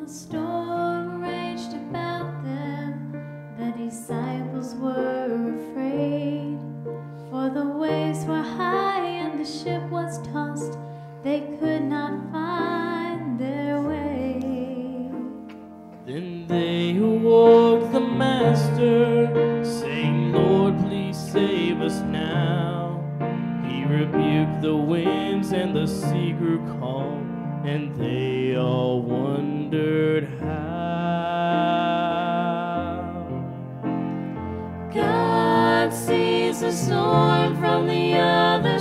the storm raged about them, the disciples were afraid. For the waves were high and the ship was tossed, they could not find their way. Then they awoke the Master, saying, Lord, please save us now. He rebuked the winds and the sea grew calm, and they all wondered how. God sees the storm from the other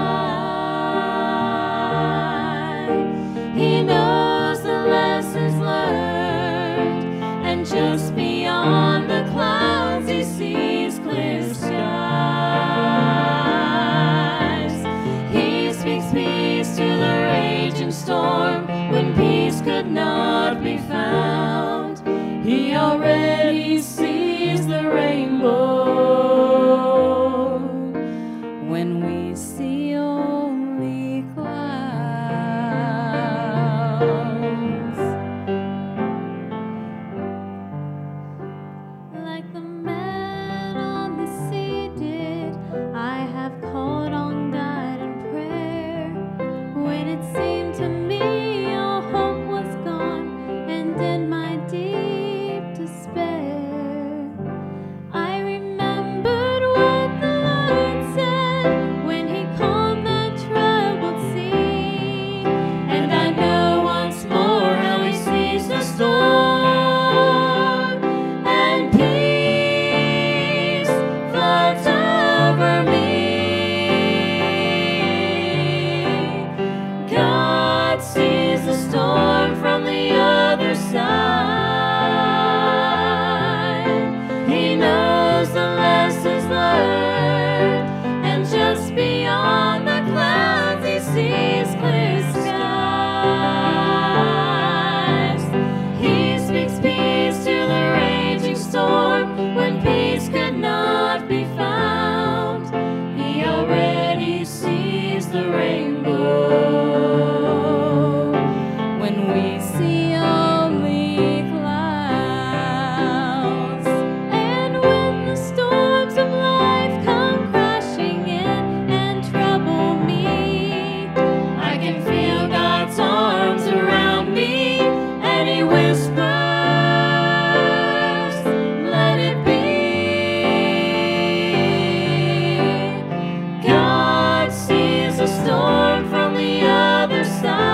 side. He knows the lessons learned, and just beyond the clouds he sees clear skies. He speaks peace to the raging storm when peace could not be found. He already sees the rainbow when we see only clouds. Like the man on the sea did, I have called on God in prayer when it seemed to me all hope was gone, and in my deep despair I remembered what the Lord said when he calmed the troubled sea. And I know once more how he sees the storm, and peace floods over me. God sees the storm from the other side. He knows the lessons learned, and just beyond the clouds he sees clear skies. He speaks peace to the raging storm when peace could not be found. He already sees the rainbow when we see only clouds. And when the storms of life come crashing in and trouble me, I can feel God's arms around me, and he whispers, let it be. God sees the storm from the other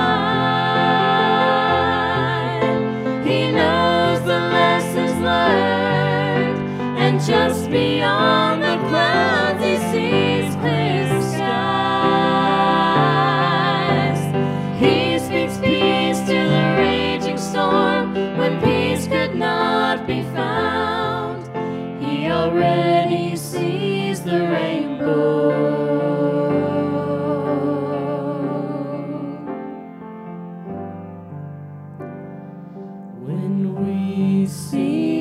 side. He knows the lessons learned, and just beyond the clouds he sees clear skies. He speaks peace to the raging storm when peace could not be found. He already sees the rainbow. When we see